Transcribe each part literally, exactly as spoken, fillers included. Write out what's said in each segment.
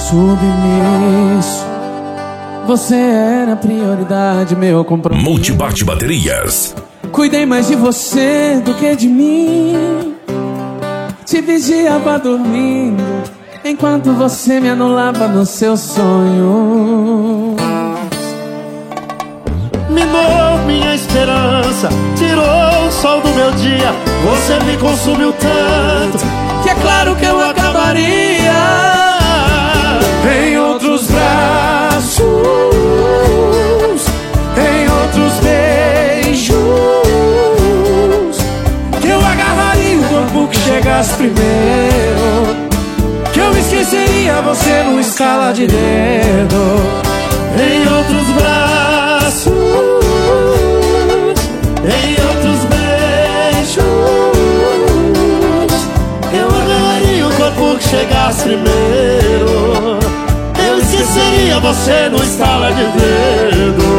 submisso. Você era a prioridade, meu compromisso. Multibate Baterias. Cuidei mais de você do que de mim. Te vigiava dormindo, enquanto você me anulava nos seus sonhos. Minou minha esperança, tirou o sol do meu dia. Você me consumiu tanto que é claro que eu acabaria em outros braços, em outros beijos, que eu agarraria o corpo que chegasse primeiro, que eu esqueceria você numa escala de dedo. Em outros braços, em outros beijos, eu agarraria o corpo que chegasse primeiro, eu esqueceria você no estala de dedo.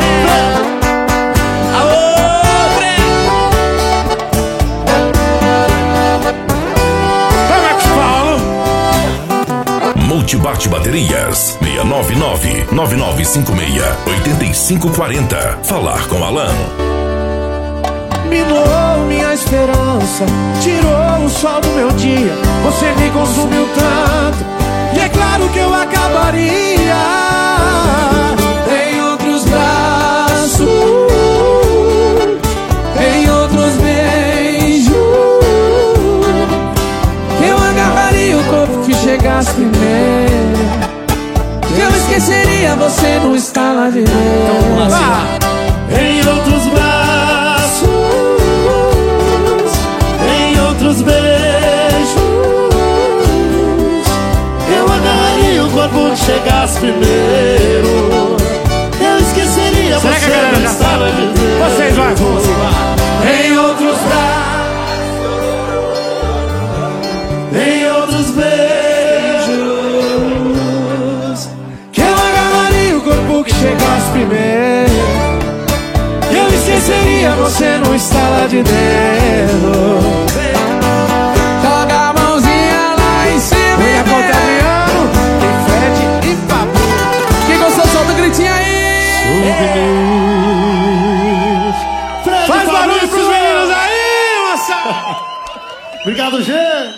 Multibate Baterias. seis nove nove, nove nove cinco seis, oito cinco quatro zero. Falar com Alan. Minou minha esperança, tirou o sol do meu dia. Você me consumiu tanto, e é claro que eu acabaria em outros braços, em outros beijos, eu agarraria o corpo que chegasse primeiro, que eu esqueceria você no estala de dedo. Em outros braços, em outros beijos, eu agarraria o corpo que chegasse primeiro, eu esqueceria Será você que a galera no já estala sabe? de dedo. Vocês vai, vocês vai. Em outros braços, em outros beijos, que eu agarraria o corpo que chegasse primeiro, que eu esqueceria você no estala de dedo. Joga a mãozinha lá em cima. Vem a conta Adriano, e Fred e Papo. Quem gostou, solta o gritinho aí. Faz barulho pros meninos aí, moça! Obrigado, Gê!